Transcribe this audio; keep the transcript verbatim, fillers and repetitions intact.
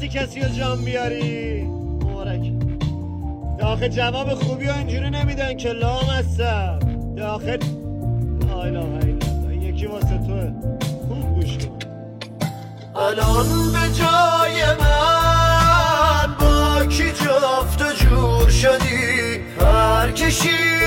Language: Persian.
نتونستی کسی رو جان بیاری مبارک. داخل جواب خوبی ها اینجوری نمیدن که لام هستم داخل. لا اله الا الله، یکی واسه توه، خوب گوش کن. الان به جای من با کی جفت و جور شدی، هر کشی